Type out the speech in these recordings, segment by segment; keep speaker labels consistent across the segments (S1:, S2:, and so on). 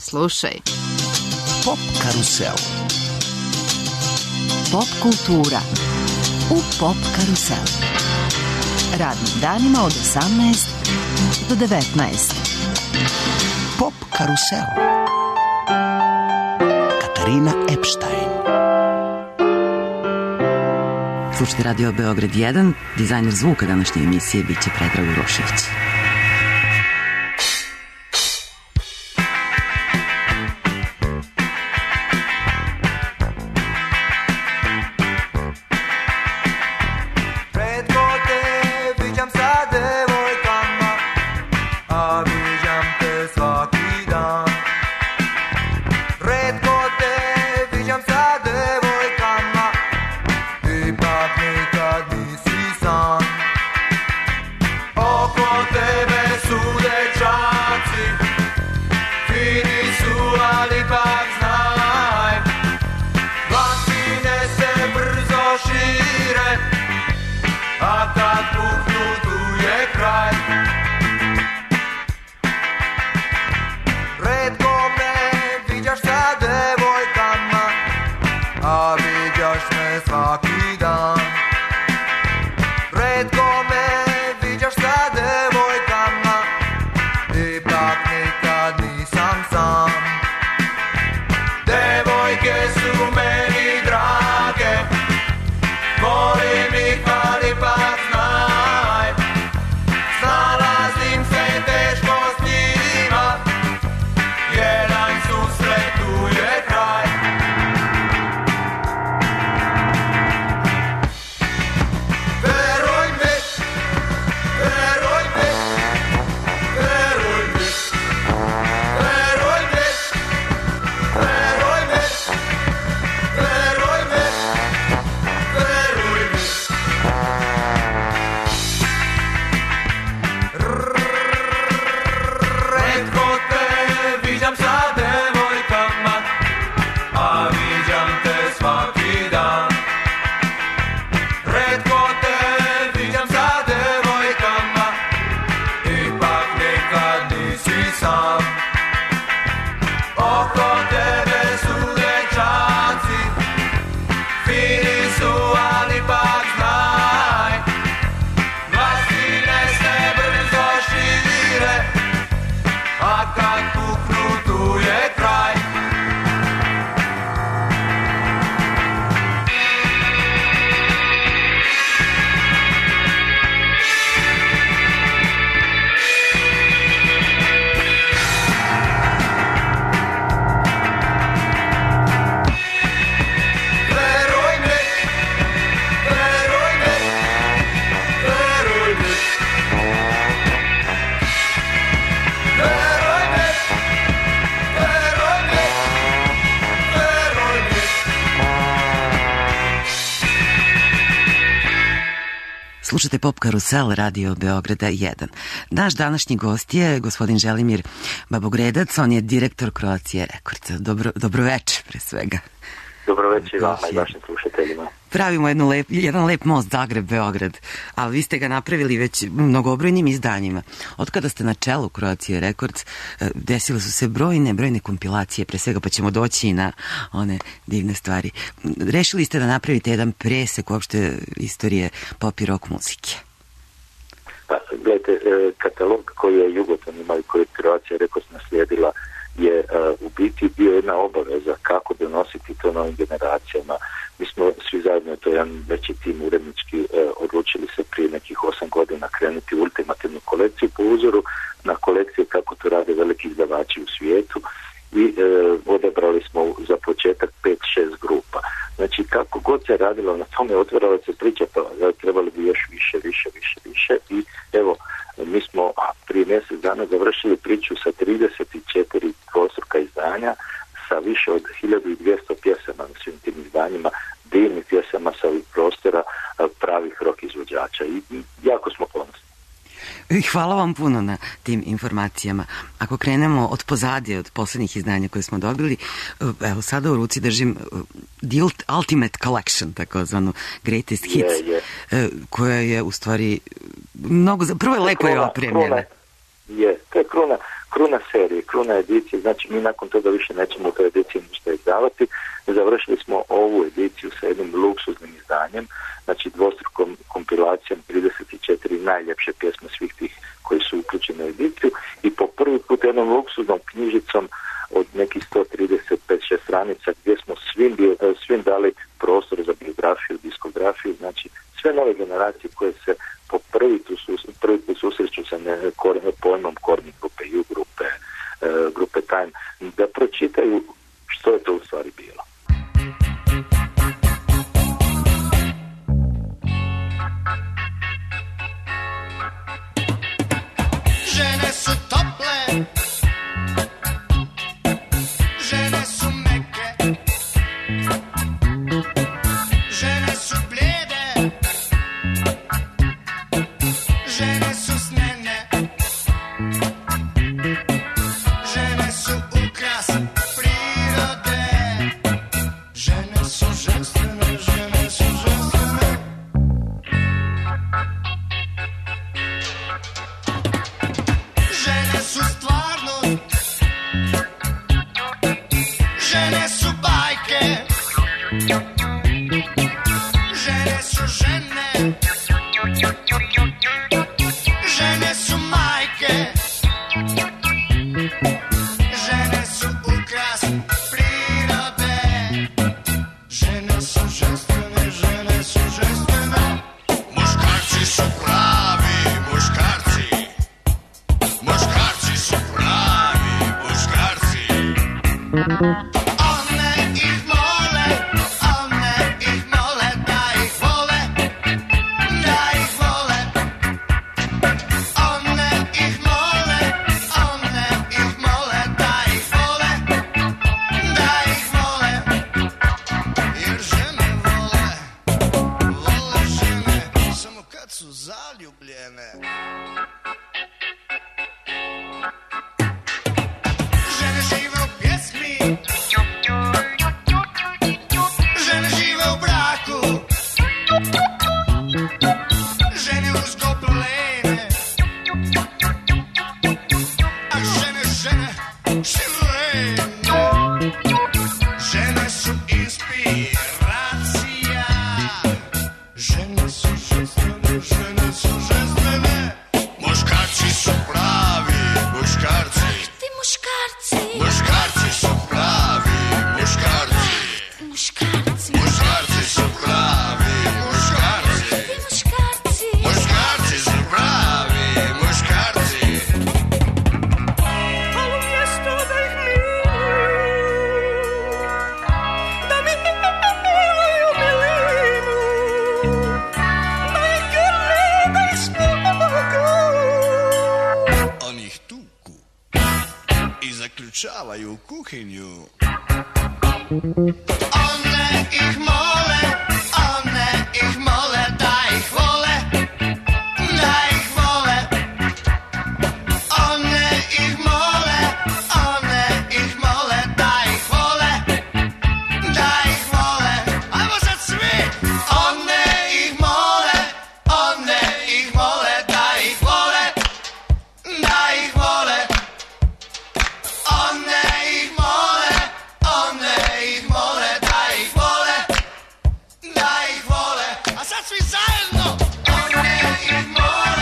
S1: slušaj.
S2: Pop karusel.
S1: Pop kultura u Pop karusel. Radnim danima od 18 do 19.
S2: Pop karusel. Katarina Epštajn.
S3: Slušajte Radio Beograd 1, dizajner zvuka današnje emisije biće Predrag Urošević. Slušate Pop karusel Radio Beograda 1. Naš današnji gost je gospodin Želimir Babogredac, on je direktor Croatia Recordsa. Dobroveče pre svega.
S4: Dobroveče i vama i vašim slušateljima.
S3: Pravimo jedan lep most Zagreb-Beograd, ali vi ste ga napravili već mnogobrojnim izdanjima. Od kada ste na čelu Croatia Records, desile su se brojne kompilacije, pre svega, pa ćemo doći i na one divne stvari. Rešili ste da napravite jedan presek uopšte istorije pop i rock muzike.
S4: Pa, gledajte, katalog koji je Jugoton imao i koji je Croatia Records naslijedila je u biti bio jedna obaveza kako donositi to novim generacijama. Mi smo svi zajedno, to je jedan veći tim urednički, odlučili se prije nekih 8 godina krenuti u ultimativnu kolekciju po uzoru na kolekcije kako to rade veliki izdavači u svijetu i odabrali smo za početak 5-6 grupa. Znači kako god se radilo na tome, otvarala se priča, pa trebali bi još više i evo, mi smo prije mjesec dana završili priču sa 34 dvostruka izdanja sa više od 1200 pjesama na svim tim izdanjima, divnih pjesama sa ovih prostora pravih rock izvođača i jako smo ponosni.
S3: Hvala vam puno na tim informacijama. Ako krenemo od pozadije, od poslednjih izdanja koje smo dobili, evo sada u ruci držim The Ultimate Collection, takozvanu Greatest Hits, koja je u stvari mnogo, prvo je lepo je opremljena.
S4: To je kruna kruna serije, kruna edicije, znači mi nakon toga više nećemo u toj ediciji ništa izdavati. Završili smo ovu ediciju sa jednim luksuznim izdanjem, znači dvostrukom kompilacijom 34 najljepše pjesme svih tih koji su uključeni u ediciju i po prvi put jednom luksuznom knjižicom od nekih 135-6 stranica gdje smo svim dali prostor za biografiju, diskografiju, znači sve nove generacije koje se po prvi put susreću sa pojmom Korni grupe, U grupe, grupe Time, da pročitaju što je to u stvari bilo.
S5: Žene su tople, žene su meke, žene su blijede, žene su snene, žene su ukras prirode, žene su ženstvene, žene su ženstvene. Žene su stvarnost, žene su bajke, žene su žene, žene su majke, žene su ukras prirode, žene su ženstvene, žene su ženstvene. Muškarci su pravi muškarci, muškarci su pravi muškarci. One ih mole da ih vole, da ih vole. One ih mole da ih vole, da ih vole. Jer žene vole žene samo kad su zaljubljene. Žene žive u pjesmi, žene žive u braku, žene uz goblene, a žene širene. Žene su inspiracija, žene su ženstvene, žene su ženstvene. Muškarci su pravi muškarci, muškarci su pravi muškarci, muškarci su pravi muškarci, muškarci su pravi muškarci. Ali umjesto da ih miluju, da mi miluju milinu, da ih grle, da ih spomogu, oni ih tuku i zaključavaju u kuhinju. One ih mole da ih vole, da ih vole. One ih mole da ih vole, da ih vole. Ajmo sad svi! One ih mole da ih vole, da ih vole. One ih mole da ih vole, da ih vole. A sad svi zajedno! One ih mole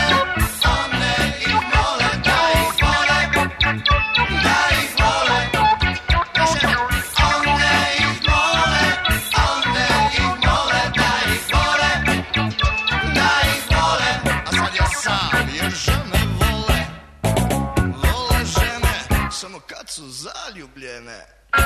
S5: da ih vole, da ih vole. One ih mole da ih vole, da ih vole. A sad ja sam, jer žene vole žene samo kad su zaljubljene.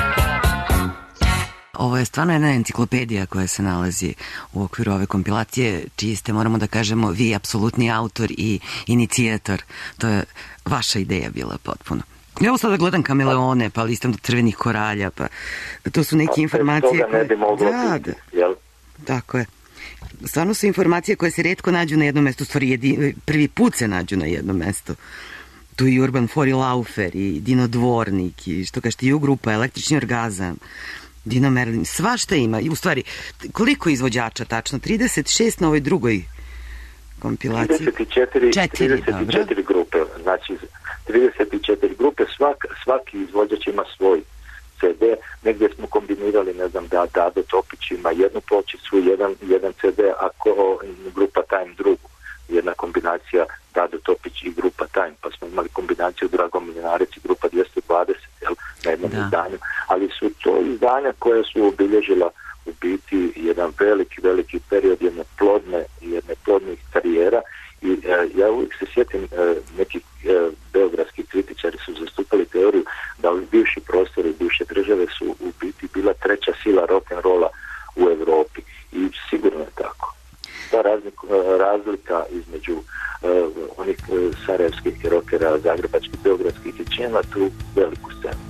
S3: Ovo je stvarno jedna enciklopedija koja se nalazi u okviru ove kompilacije, čiji ste, moramo da kažemo, vi apsolutni autor i inicijator. To je vaša ideja bila potpuno. Evo sada gledam Kameleone, pa listam do Crvenih koralja, pa to su neke informacije...
S4: Toga ne bi moglo biti, jel?
S3: Tako je. Stvarno su informacije koje se retko nađu na jednom mestu, stvari prvi put se nađu na jednom mestu. Tu i Urban Fori Laufer i Dino Dvornik i što kažete i U grupa, Električni orgazam, Dino Merlin, svašta ima. I u stvari, koliko izvođača tačno? 36 na ovoj drugoj kompilacije?
S4: 34 grupe, znači 34 grupe, svaki izvođač ima svoj CD, negdje smo kombinirali, ne znam, da Dado Topić ima jednu pločicu, jedan CD, a grupa Time drugu, jedna kombinacija Dado Topić i grupa Time, pa smo imali kombinaciju Dragomir Minarec i grupa 220, na jednom izdanju, ali su to izdanja koja su obilježila u biti jedan veliki period jedne plodnih karijera i ja uvijek se sjetim nekih beogradskih kritičari su zastupali teoriju da ovi bivši prostori, bivše države su u biti bila treća sila rock'n'rolla u Europi i sigurno je tako. Ta razlika između onih sarajevskih rockera, zagrebačkih, beogradskih i činila tu veliku scenu.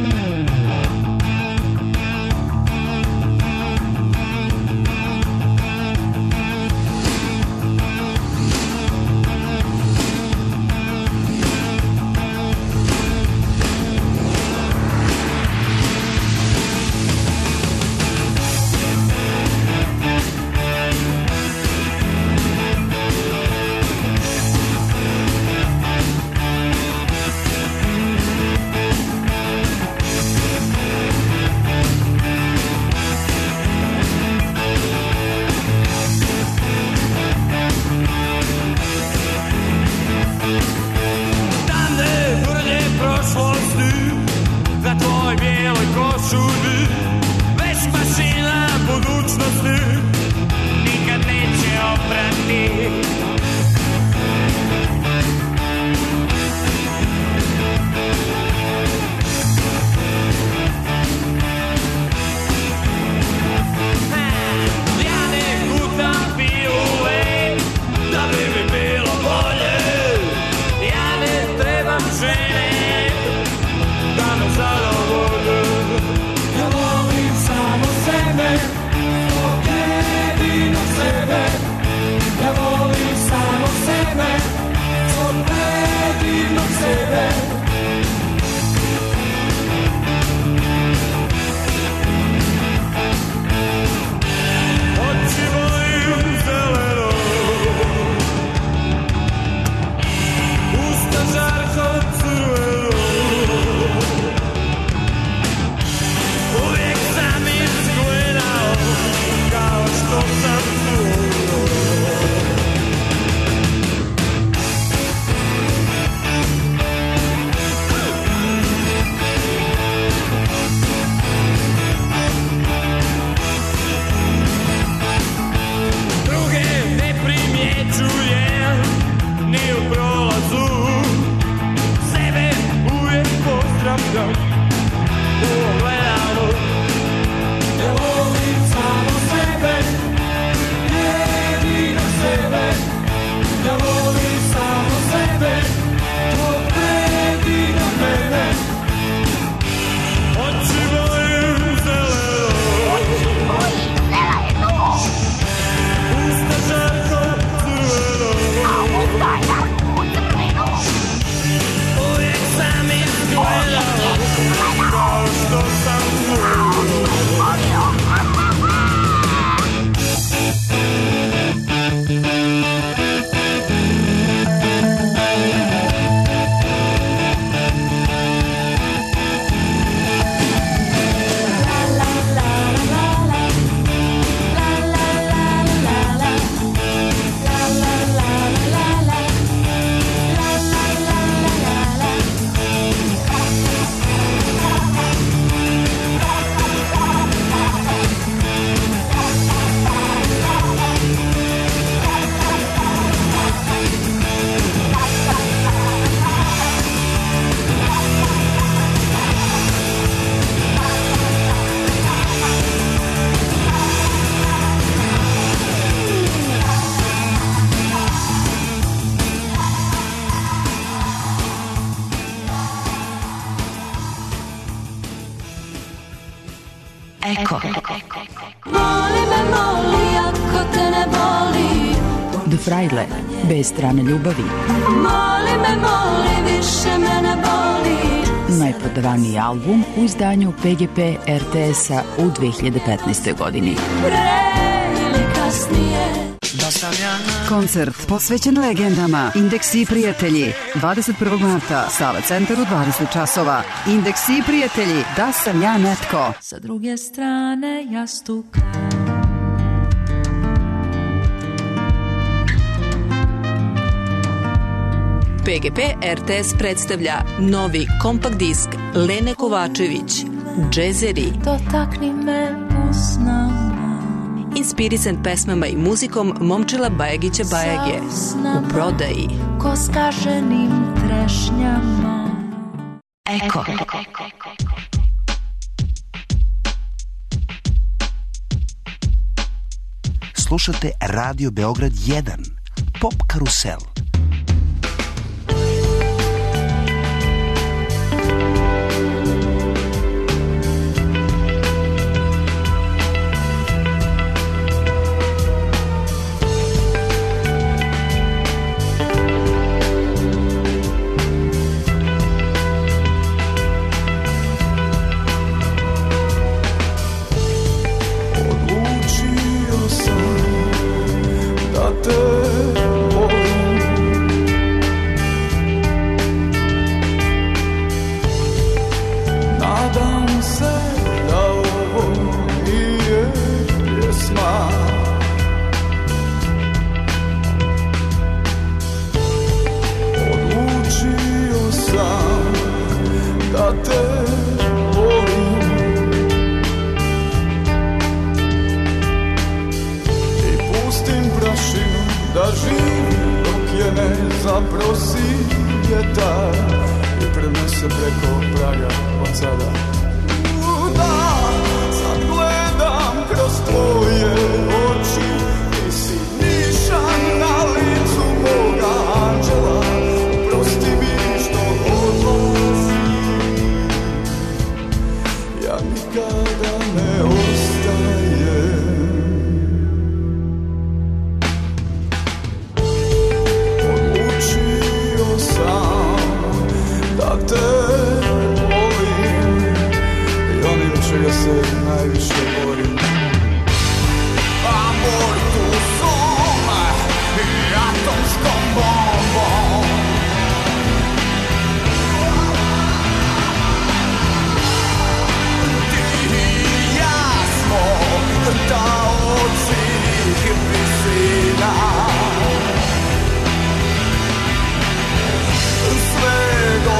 S1: Eko.
S6: Moli me, moli, ako te ne boli.
S1: The Fraile, bez strane ljubavi.
S6: Moli me, moli, više me ne boli.
S1: Najprodavaniji album u izdanju PGP RTS-a u 2015. godini.
S6: Pre ili kasnije.
S1: Koncert posvećen legendama. Indeksi i prijatelji. 21. marta, Sava centar u 20 časova. Indeksi i prijatelji. Da sam ja netko.
S6: Sa druge strane jastuka.
S7: PGP RTS predstavlja novi kompakt disk Lene Kovačević, Džezeri.
S6: Dotakni me usnama.
S7: Inspirisan pesmama i muzikom Momčila Bajagića Bajage. U prodaji.
S6: Ko skaženim trešnjama.
S1: Eko.
S2: Slušate Radio Beograd 1, Pop Karusel.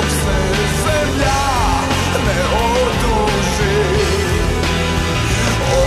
S5: Zemlja ne oduži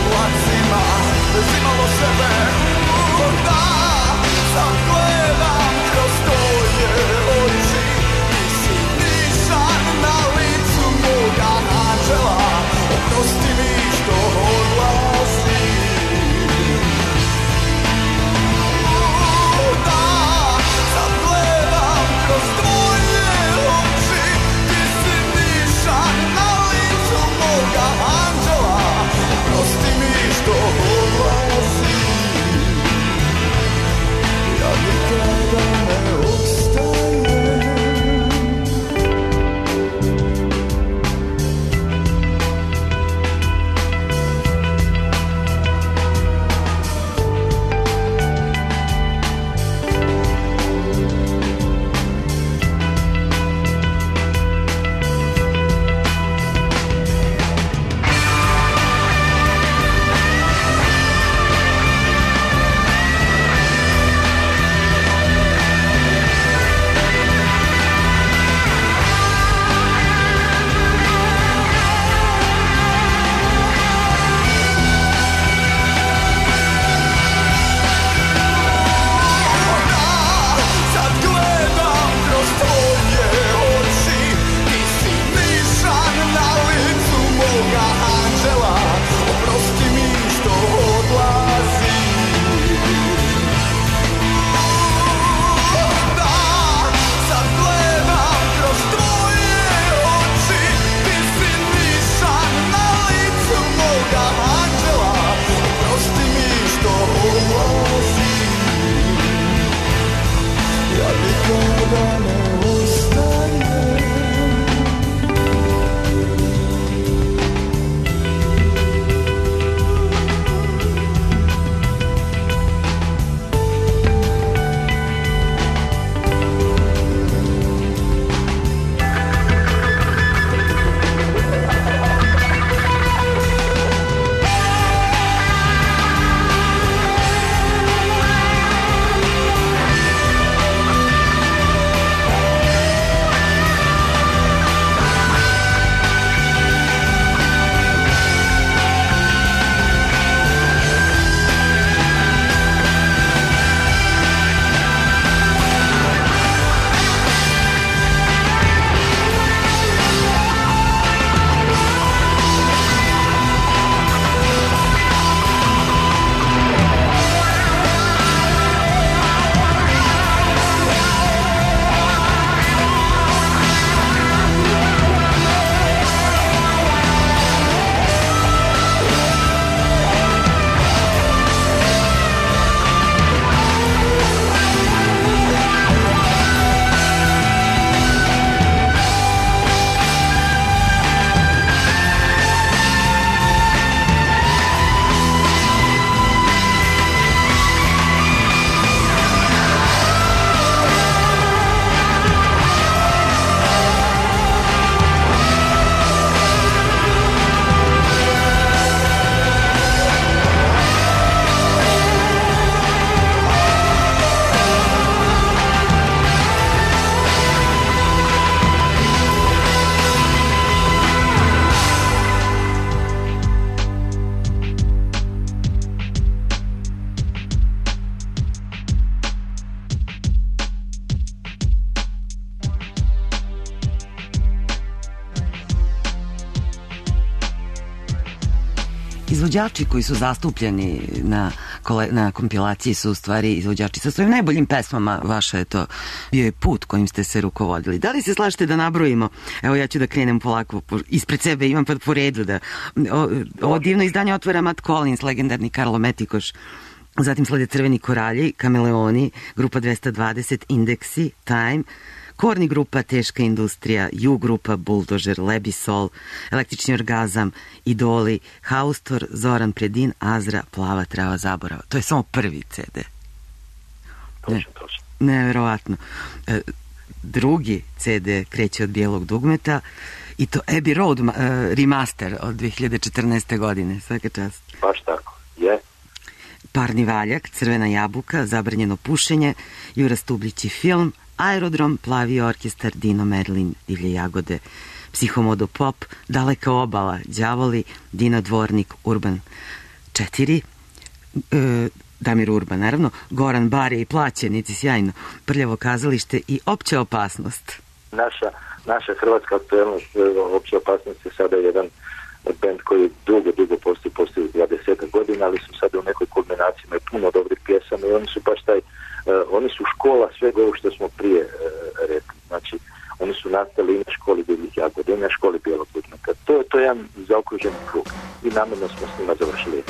S3: Izvođači koji su zastupljeni na kompilaciji su u stvari izvođači sa svojim najboljim pesmama. Vaša je to bio je put kojim ste se rukovodili. Da li se slažete da nabrojimo? Evo ja ću da krenem polako. Ispred sebe imam pa po redu da... Ovo divno izdanje otvara Matt Collins, legendarni Karlo Metikoš. Zatim slede Crveni koralji, Kameleoni, grupa 220, Indeksi, Time, Korni grupa Teška industrija, Ju grupa Buldožer, Lebisol, Električni orgazam, Idoli, Haustor, Zoran Predin, Azra, Plava trava zaborava. To je samo prvi CD.
S4: Točno.
S3: Neverovatno. Drugi CD kreće od Bijelog dugmeta i to Abbey Road remaster od 2014. godine. Svaka čast.
S4: Baš tako, je.
S3: Parni valjak, Crvena jabuka, Zabranjeno pušenje, Jura Stublić i film, Aerodrom, Plavi orkestar, Dino Merlin, Divlje jagode, Psihomodo pop, Daleka obala, Đavoli, Dino Dvornik, Urban 4, Damir Urban, naravno, Goran Barija i Plaćenici, sjajno, Prljavo kazalište i Opća opasnost.
S4: Naša hrvatska aktuelnost, Opća opasnost je sada jedan band koji dugo postoji 20 godina, ali su sada u nekoj kulminaciji, imaju puno dobrih pjesama i oni su baš oni su škola svega ovo što smo prije rekli. Znači, oni su nastali i na školi Divljih jagoda, i na školi Bijelog dugmeta. To je jedan zaokruženi krug i namjerno smo s njima završili.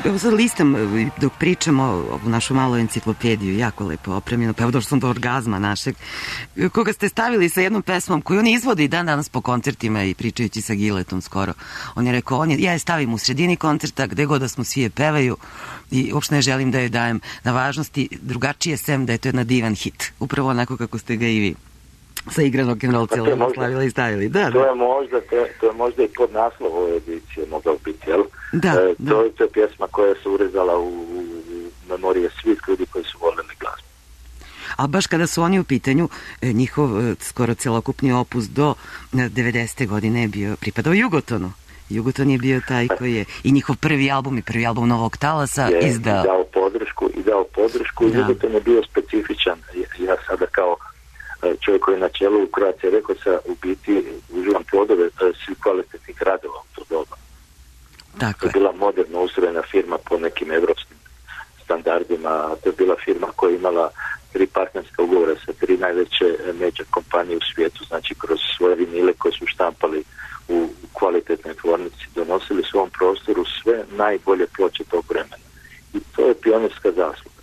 S3: Evo sad listam, dok pričamo o našu malu enciklopediju, jako lepo opremljeno, pa evo došla sam do orgazma našeg, koga ste stavili sa jednom pesmom koju on izvodi i dan danas po koncertima i pričajući sa Giletom skoro. On je rekao, ja je stavim u sredini koncerta, gde god da smo svi je pevaju i uopšte ne želim da joj dajem na važnosti, drugačije sem da je to jedna divan hit. Upravo onako kako ste ga i vi sa igran rock'n'roll cijelo slavili i stavili. Da,
S4: to je možda i pod naslov ove edicije mogao biti, jel? To je pjesma koja se urezala u memorije svih ljudi koji su volili glazbu.
S3: A baš kada su oni u pitanju, njihov skoro celokupni opus do 90. godine je bio pripadao Jugotonu. Jugoton je bio taj koji je i njihov prvi album Novog talasa izdao.
S4: I dao podršku i Jugoton je bio specifičan. Ja sada kao čovjek koji je na čelu Croatia Recordsa u biti uživam plodove svih kvalitetnih radova u to doba. To je bila moderno ustrojena firma po nekim evropskim standardima. To je bila firma koja je imala 3 partnerska ugovora sa 3 najveće major kompanije u svijetu, znači kroz svoje vinile koje su štampali u kvalitetnoj tvornici, donosili u svom prostoru sve najbolje ploče tog vremena. I to je pionirska zasluga.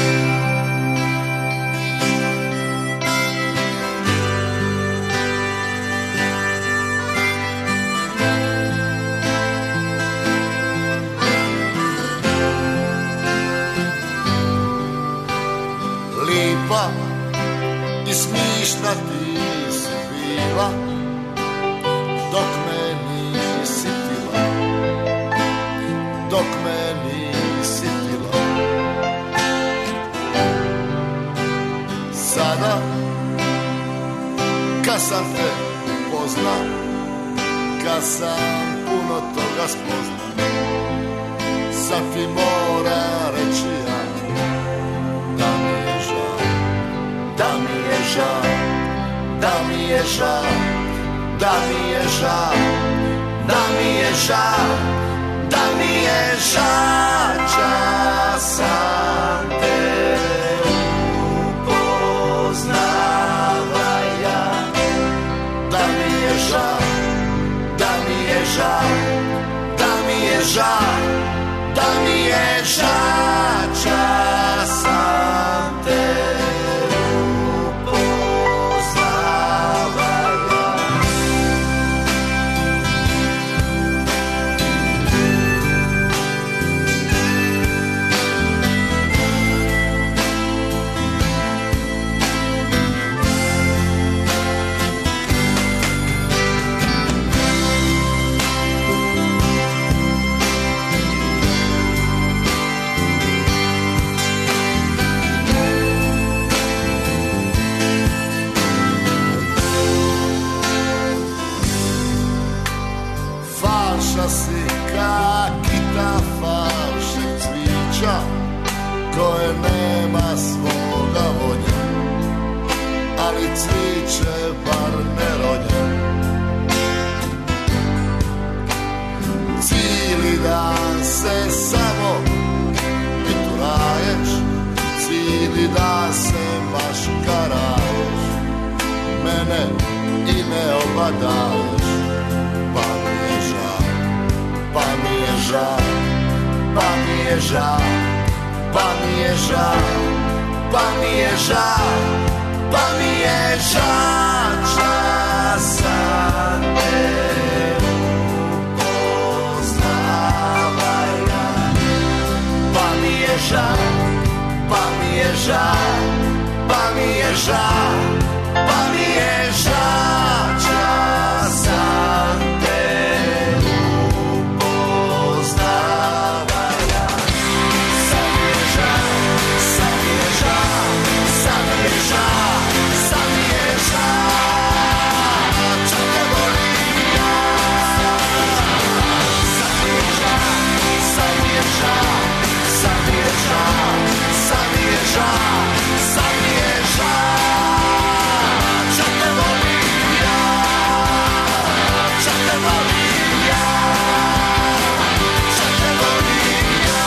S5: Lipa i smišna ti si bila, dok me nisi tila, dok me nisi tila. Sada, kad sam te pozna, kad sam puno toga spozna, sad ti mora reći ja, da mi je žal, da mi je žal, da mi je žal, da mi je žal, da mi je žal, da mi je žal, čas sam te upoznava ja. Da mi je žal, da mi je žal, da mi je žal, da mi je žal, čas sam te si kakita falšeg cvića koje nema svoga vonja, ali cviće bar ne ronja. Cijeli dan se samo pituraješ, cijeli dan se maškaraješ, mene i ne obadaješ, pa mi je žal, pa mi je žal, pa mi je žal, pa mi je žal, pa mi je žal, pa mi je žal, čas sam te upoznava ja. Pa mi je žal, pa mi je žal, pa mi je žal, pa mi je žal, čas sam te upoznava ja. Sad mi je žal, sad mi je žal, sad mi je žal, sad mi je žal, čo te volim ja. Sad mi je žal, sad mi je žal, sad mi je žal, sad mi je žal, sad mi je žal, čo te volim ja, čo te volim ja, čo te volim ja.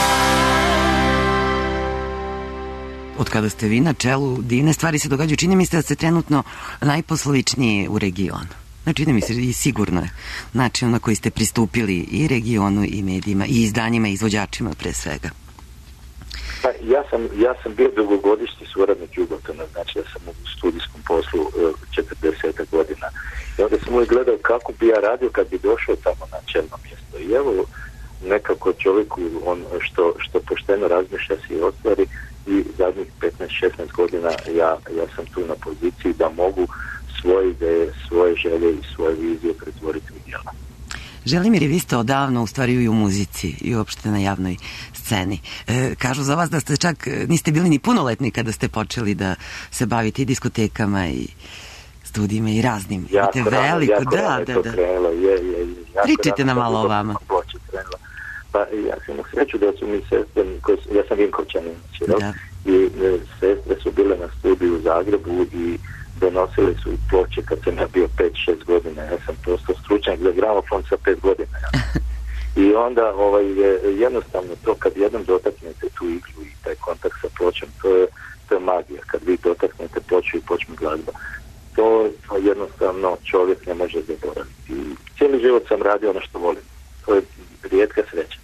S3: Od kada ste vi na čelu, divne stvari se događaju. Čini mi se da ste trenutno najposlovičniji u regionu. Čini mi se i sigurno je način na koji ste pristupili i regionu i medijima i izdanjima i izvođačima pre svega.
S4: Pa ja sam bio dugogodišnji suradnik Jugotona, znači ja sam u studijskom poslu 40 godina. I onda sam uvijek gledao kako bi ja radio kad bi došao tamo na čelno mjesto. I evo, nekako čovjeku on što pošteno razmišlja se i ostvari, i zadnjih 15-16 godina ja sam tu na poziciji da mogu svoje ideje, svoje želje i svoje vizije pretvoriti u djela.
S3: Želimir, vi ste odavno u stvari i u muzici i uopšte na javnoj sceni. Kažu za vas da ste čak niste bili ni punoletni kada ste počeli da se bavite i diskotekama i studijima i raznim.
S4: Jako rano je to krenulo.
S3: Pričajte nam malo o vama.
S4: Pa ja sam imao sreću da su mi sestre, ja sam Vinkovčanin, i sestre su bile na studiju u Zagrebu i donosili su ploče kad sam ja bio 5-6 godina. Ja sam postao stručnjak za gramofon sa 5 godina. I onda jednostavno to kad jednom dotaknete tu iglu i taj kontakt sa pločom, to je magija. Kad vi dotaknete ploču i počne glazba, to jednostavno čovjek ne može zaboraviti. I cijeli život sam radio ono što volim. To je rijetka sreća.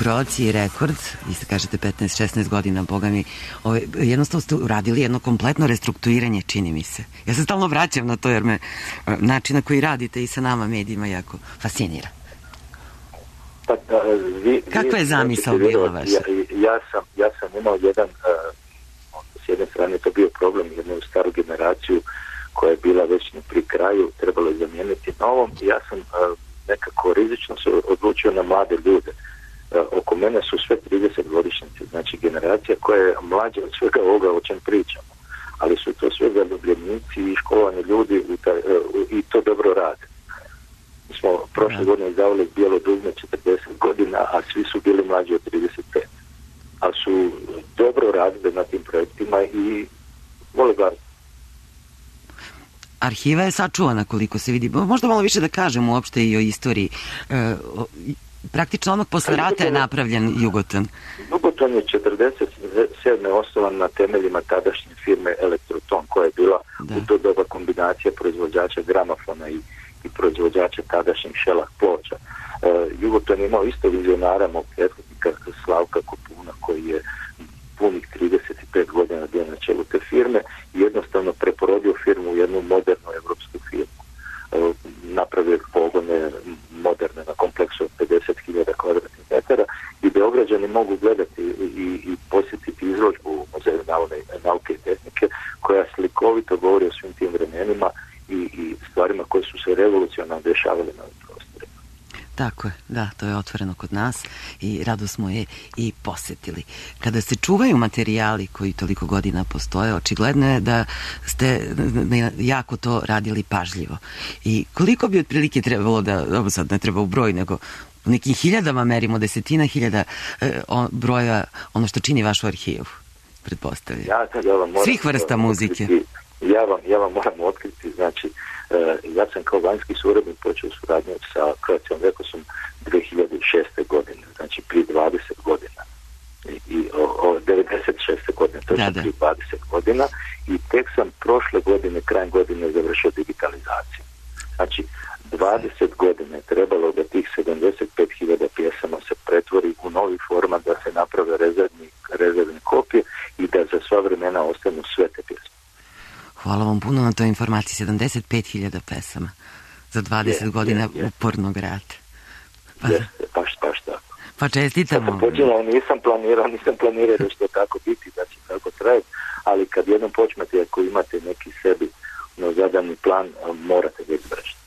S3: Croatia Records, vi se kažete 15-16 godina, boga mi, jednostavno ste uradili jedno kompletno restrukturiranje, čini mi se. Ja se stalno vraćam na to jer me način na koji radite i sa nama medijima jako fascinira.
S4: Pa,
S3: kakva je zamisao bila vaša?
S4: Ja sam imao jedan, s jedne strane to bio problem, jednu staru generaciju koja je bila već pri kraju, trebalo je zamijeniti novom. Ja sam nekako rizično se odlučio na mlade ljude. Oko mene su sve 30-godišnjaci, znači generacija koja je mlađa od svega ovoga o čem pričamo, ali su to sve zaljubljenici i školovani ljudi i to dobro rade. Mi smo prošle godine izdavali Bijelo dugme 40 godina, a svi su bili mlađi od 35. Ali su dobro radili na tim projektima i vole ga.
S3: Arhiva je sačuvana koliko se vidi. Možda malo više da kažem uopšte i o istoriji. Praktično onog posle rata je napravljen Jugoton.
S4: Jugoton je 47. osnovan na temeljima tadašnje firme Elektroton, koja je bila u to doba kombinacija proizvođača gramofona i proizvođača tadašnjih šelah ploča. Jugoton je imao isto vizionara mog prethodnika Slavka Kopuna, koji je punih 35 godina bio na čelu te firme i jednostavno preporodio firmu u jednu modernu evropsku firmu. Napravio pogone moderne na kompleksu od 50.000 kvadratnih metara i Beograđani mogu gledati i posjetiti izložbu u Muzeju nauke i tehnike koja slikovito govori o svim tim vremenima i stvarima koje su se revolucionalno dešavale na ovim prostorima.
S3: Tako je, da, to je otvoreno kod nas i rado smo je i posetili. Kada se čuvaju materijali koji toliko godina postoje, očigledno je da ste jako to radili pažljivo. I koliko bi otprilike trebalo da, ovo sad ne treba u broj, nego u nekim hiljadama merimo, desetina hiljada broja, ono što čini vašu arhivu, pretpostavljam. Svih vrsta muzike.
S4: Ja vam moram otkriti, znači, ja sam kao vanjski suradnik počeo suradnju sa Croatia Recordsom 2006. godine, znači prije 20 godina. I 96. godine, to je prije 20 godina i tek sam prošle godine, krajem godine završio digitalizaciju. Znači, 20 godina je trebalo da tih 75.000 pjesama se pretvori u novi format, da se naprave rezervne kopije i da za sva vremena ostanu sve te pjesme.
S3: Hvala vam puno na toj informaciji, 75.000 pesama za 20 godina upornog rata.
S4: Baš tako.
S3: Pa čestitam vam.
S4: Nisam planirao da će to tako biti, da će tako trajati, ali kad jednom počnete, ako imate neki sebi zadani plan, morate ga izvršiti.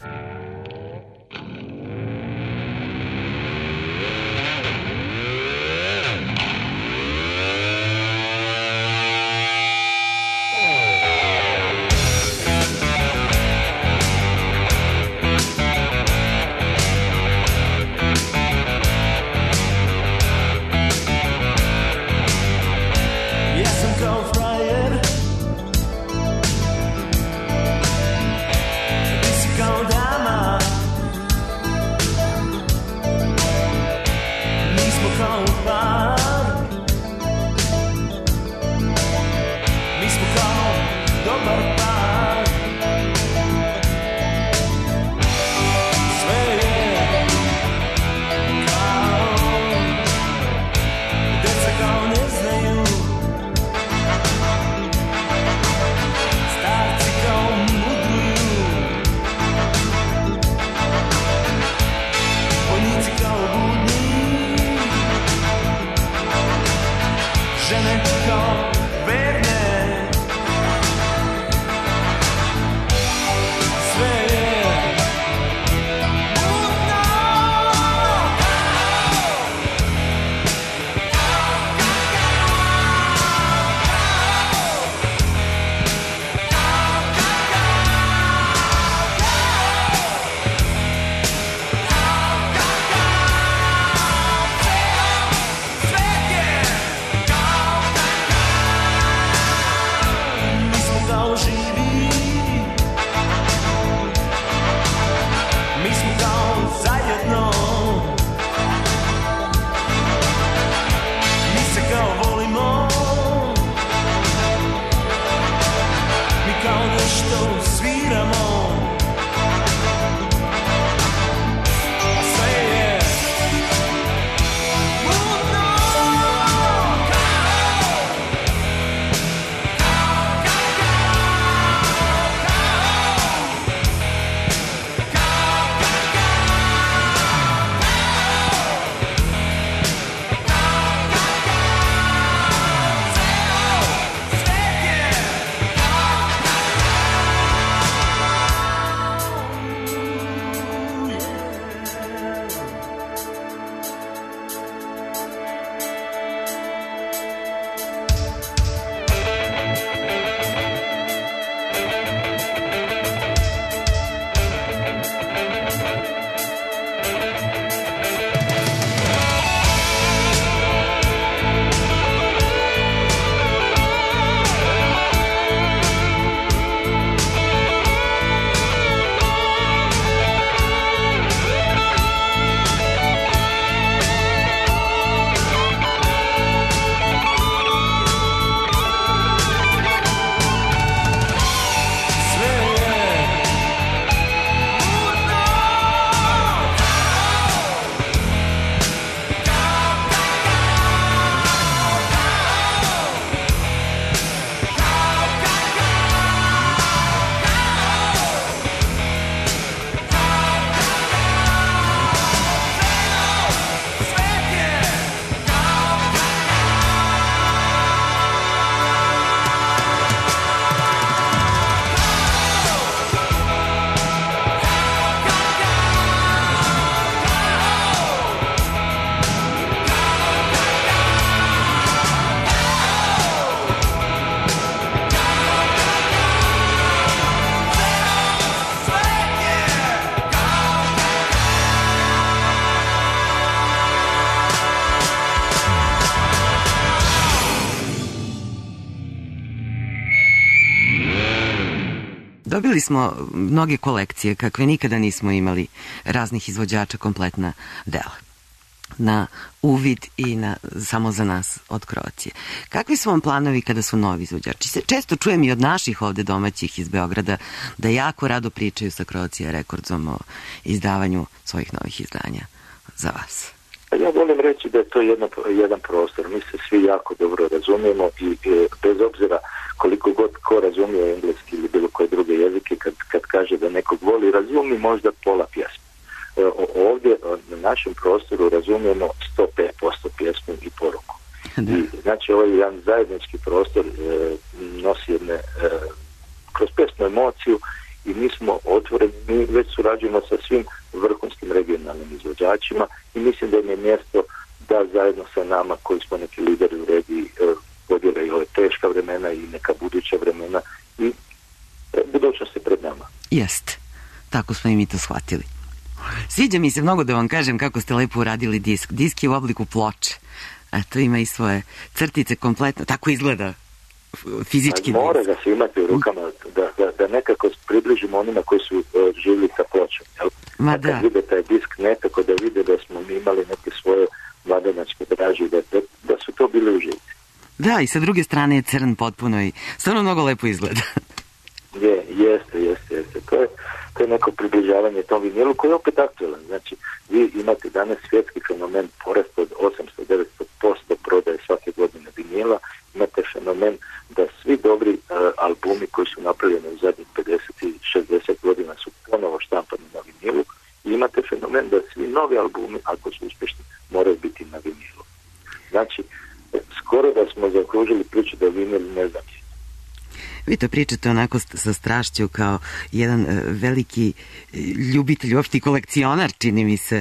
S3: Dobili smo mnoge kolekcije kakve nikada nismo imali, raznih izvođača, kompletna dela na uvid i samo za nas od Kroacije. Kakvi su vam planovi kada su novi izvođači? Često čujem i od naših ovde domaćih iz Beograda da jako rado pričaju sa Croatia Recordsom o izdavanju svojih novih izdanja za vas.
S4: Ja volim reći da je to jedan prostor. Mi se svi jako dobro razumijemo i bez obzira koliko god ko razumije engleski ili bilo koje druge jezike, kad kaže da nekog voli, razumi možda pola pjesme. Ovdje na našem prostoru razumijemo 105% pjesmu i poruku. I, znači ovaj jedan zajednički prostor nosi jedne kroz pjesmu emociju i mi smo otvoreni, mi već surađujemo sa svim vrhunskim regionalnim izvođačima i mislim da im je mjesto da zajedno sa nama koji smo neki lideri u regiji podijele i ove teška vremena i neka buduća vremena i budućnost je pred nama.
S3: Jest, tako smo i mi to shvatili. Sviđa mi se mnogo da vam kažem kako ste lepo uradili disk. Disk je u obliku ploče. Eto, ima i svoje crtice kompletno. Tako izgleda fizički.
S4: Mora da se imate u rukama, da nekako približimo onima koji su živjeli sa pločom. Kad vide taj disk, nekako da vide da smo mi imali neke svoje mladenačke draže, da su to bili užici.
S3: Da, i sa druge strane je crn potpuno i stvarno mnogo lepo izgleda.
S4: Jeste. To je neko približavanje tom vinilu koji je opet aktualan. Znači, vi imate danas svjetski fenomen porast od 800-900% prodaje svake godine vinila. Imate fenomen da svi dobri albumi koji su napravljeni u zadnjih 50 i 60 godina su ponovo štampani na vinilu. I imate fenomen da svi novi albumi, ako su uspješni, moraju biti na vinilu. Znači, skoro da smo zaokružili priču da vinil ne znam.
S3: Vi to pričate onako sa strašću kao jedan veliki ljubitelj, uopšte i kolekcionar, čini mi se,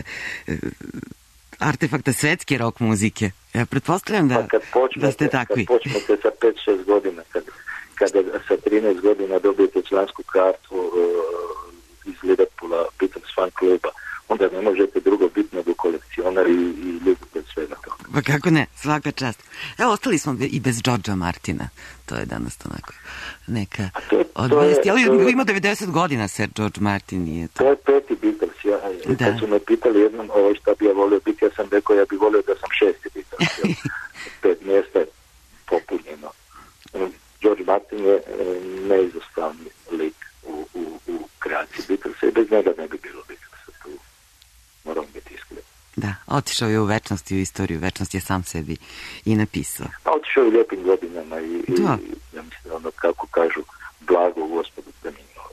S3: artefakta svetske rock muzike. Ja pretpostavljam da ste takvi.
S4: Kad počnete sa 5-6 godina, kada sa 13 godina dobijete člansku kartu iz Liverpoola, Beatles fan kluba, onda ne možete drugo biti nego kolekcionar i ljubitelj svega toga.
S3: Pa kako ne, svaka čast. Evo, ostali smo i bez Georgea Martina. To je danas onako neka odvesti. Ali ima 90 godina, Sir George Martin nije to.
S4: To je peti Beatles. Kad su me pitali jednom šta bi ja volio biti, ja sam rekao ja bi volio da sam šesti Beatles. 5 mjesta je popunjeno. George Martin je neizostavni lik u kreaciji Beatlesa i bez njega ne bi bilo Beatlesa. Tu moram biti iskren.
S3: Da, otišao je u večnost i u istoriju. Večnost je sam sebi i napisao.
S4: Otišao je u lijepim godinama i ja mislim ono kako kažu blago Gospodu preminuo.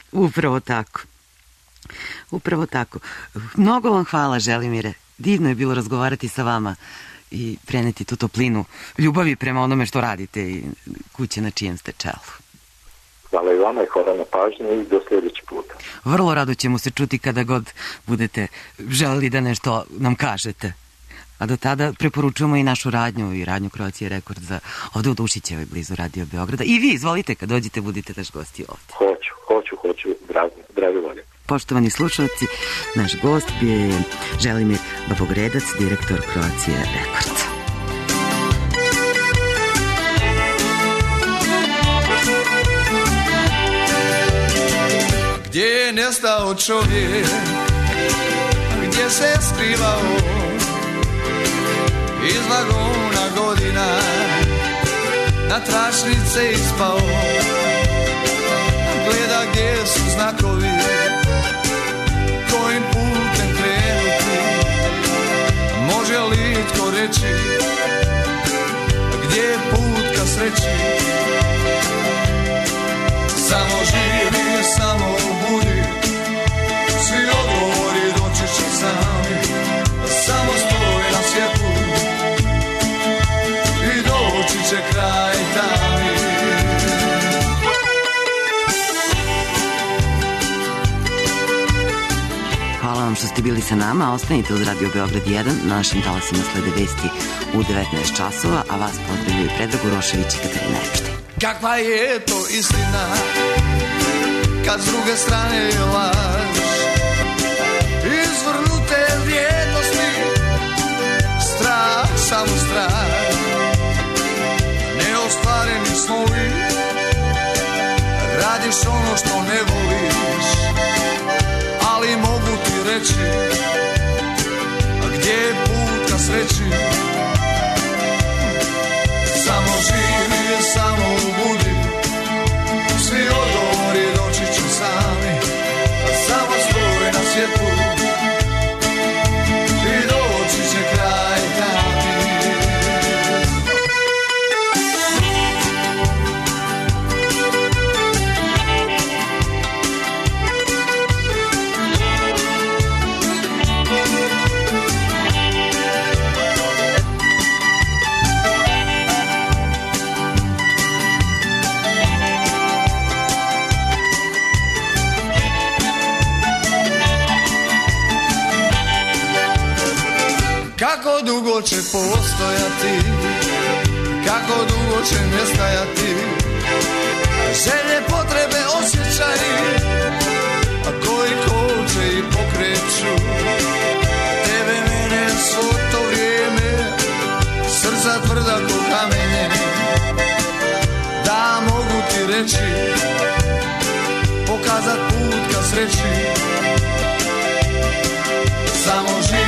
S3: Upravo tako. Mnogo vam hvala, Želimire. Divno je bilo razgovarati sa vama i preneti tu toplinu ljubavi prema onome što radite i kuće na čijem ste čelu.
S4: Hvala i vama i hvala na pažnju i do sljedeći puta.
S3: Vrlo rado ćemo se čuti kada god budete želeli da nešto nam kažete. A do tada preporučujemo i našu radnju i radnju Croatia Records ovde u Dušićevoj blizu Radio Beograda. I vi, izvolite, kad dođete, budite naš gosti ovde.
S4: Hoću, dragi volje.
S3: Poštovani slušalci, naš gost je Želimir Babogredac, direktor Croatia Records.
S8: Gdje je nestao čovjek, gdje se skrivao, iz vagona godina na tračnice ispao, gleda gdje su znakovi, kojim putem krenuti, može li itko reći, gdje je put ka sreći, samo živi, samo budi, svi odgovori doći će sami, samo stoji na svjetlu i doći će kraj tami.
S3: Hvala vam što ste bili sa nama. Ostanite uz Radio Beograd 1. Na našim talasima slede vesti u 19 časova, a vas pozdravljaju Predrag Urošević i Katarina Epštajn.
S8: Kakva je to istina, kad s druge strane je laž, izvrnute vrijednosti, strah, samo strah, neostvareni snovi, radiš radiš ono što ne voliš, ali mogu ti reći, a gdje je put ka sreći? Samo živi, samo ubudi, svi odgovori doći će sami, a samo stoj na svjetlu i doći će kraj dani. Kako dugo će postojati, kako dugo će nestajati želje, potrebe, osjećaji, a koji koče i pokreću tebe, mene, svo to vrijeme, srca tvrda ko kamenje. Da, mogu ti reći, pokazat put ka sreći, samo živi.